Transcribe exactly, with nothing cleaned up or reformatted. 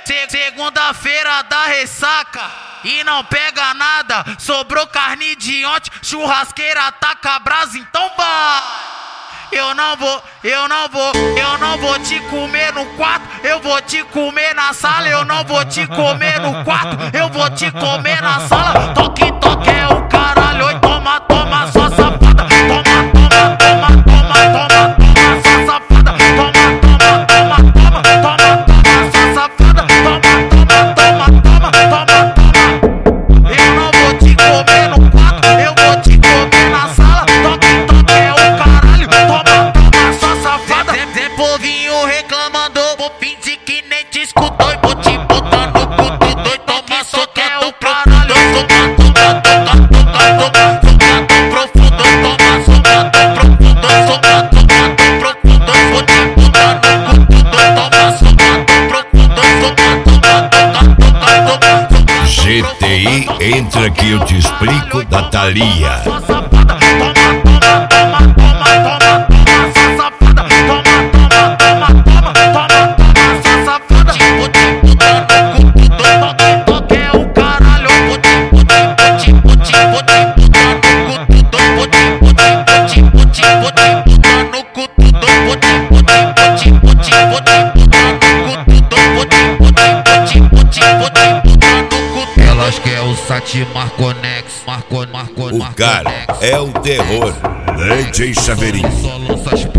Se- Segunda-feira da ressaca e não pega nada. Sobrou carne de ontem, churrasqueira taca brasa, então vai. Eu não vou, eu não vou, eu não vou te comer no quarto, eu vou te comer na sala. Eu não vou te comer no quarto, eu vou te comer na sala. Toque, toque é o caralho, oi, toma, toma, sua safada. Toma, toma, toma, toma, toma, toma, sua safada. Toma, toma, toma, toma, toma, toma, sua safada. Toma, toma, toma, toma, toma, toma. Eu não vou te comer no quarto, eu vou te comer na sala. Toque, toque é o caralho, toma, toma, sua safada. Tem, tem povinho reclamando, vou fingir que nem te escutou e vou te botar no cu do doido. Toma, só que é o caralho. Soca, toca, toca, toca, toca, soca tão profundo. Toma, soca tão profundo, soca, toca tão profundo. Vou te botar no cu do doido. Toma, soca tão profundo, soca, toca, toca, toca, toca, soca. G T I, entra que eu te explico da Thalia. Sua safada, toma, toma, toma, toma, toma, toma, sua safada. Toma, toma, toma, toma, toma, toma, sua safada. Vou te botar no cu do doido. Toque, toque é o caralho. Vou te, vou te, vou te, vou te, vou te botar no cu do doido. Vou te, vou te, vou te, vou te, vou te botar no cu do doido. Vou te, vou te, vou te, vou te, vou te botar no cu do doido. Vou te, vou te, vou te, vou te, vou te botar no cu do doido. Elas quer o Sati Marconex, Marco, Marco, O cara é o terror. D J Chaveirinho. Só lança as